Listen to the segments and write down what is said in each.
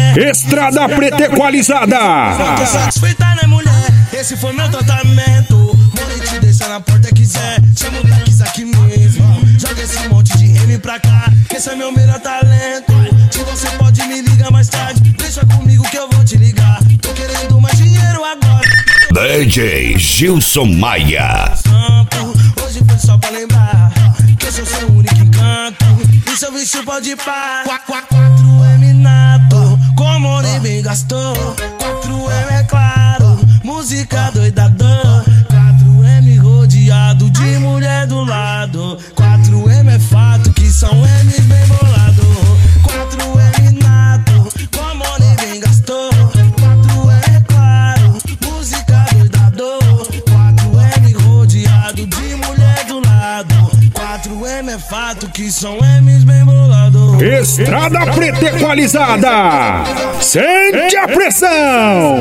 Estrada Preta Equalizada. Tô satisfeita, né, mulher? Esse foi meu tratamento. Morei te deixar na porta, quiser. Chama o Tax aqui mesmo. Joga esse monte de M pra cá, que esse é meu melhor talento. Se você pode me ligar mais tarde, deixa comigo que eu vou te ligar. Tô querendo mais dinheiro agora. DJ Gilson Maia. Hoje foi só pra lembrar que eu sou seu único encanto. E seu bicho pode par. 4M nato, como o bem gastou. 4M é claro, música doidadão. 4M rodeado de mulher do lado. 4M é fato que são M's bem bolado. 4M nato, como o bem gastou. 4M é claro, música doidadão. 4M rodeado de mulher do lado. 4M é fato que são M's bem bolado. Estrada Preta Equalizada. Sente a pressão.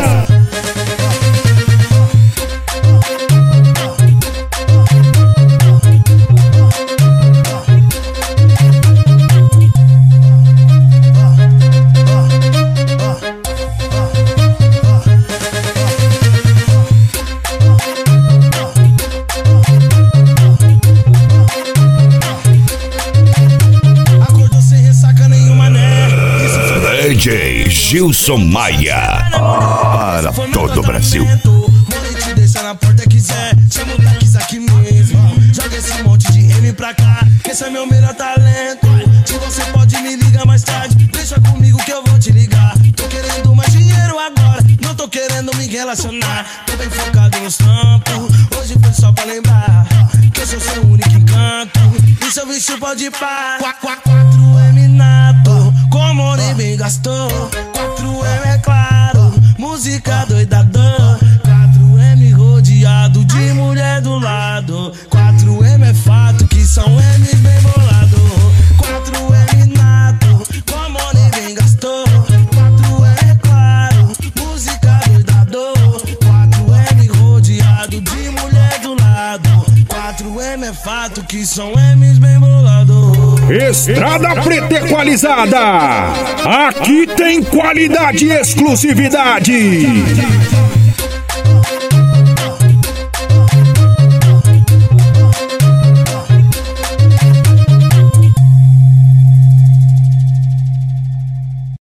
DJ Gilson Maia. Para todo o Brasil. Morei te deixar na porta, quiser. Chama o Tax aqui mesmo. Joga esse monte de M pra cá, que esse é meu melhor talento. Se você pode me ligar mais tarde, deixa comigo que eu vou te ligar. Tô querendo mais dinheiro agora, não tô querendo me relacionar. Tô bem focado nos trampos. Hoje foi só pra lembrar que eu sou seu único encanto. E seu bicho pode par. 4M nato, como o bem gastou. 4M é claro, música doidadão. 4M rodeado de mulher do lado. 4M é fato que são M's bem bolado. 4M nato, como o bem gastou. 4M é claro, música doidadão. 4M rodeado de mulher do lado. 4M é fato que são M's bem bolado. Estrada Preta Equalizada. Aqui tem qualidade e exclusividade.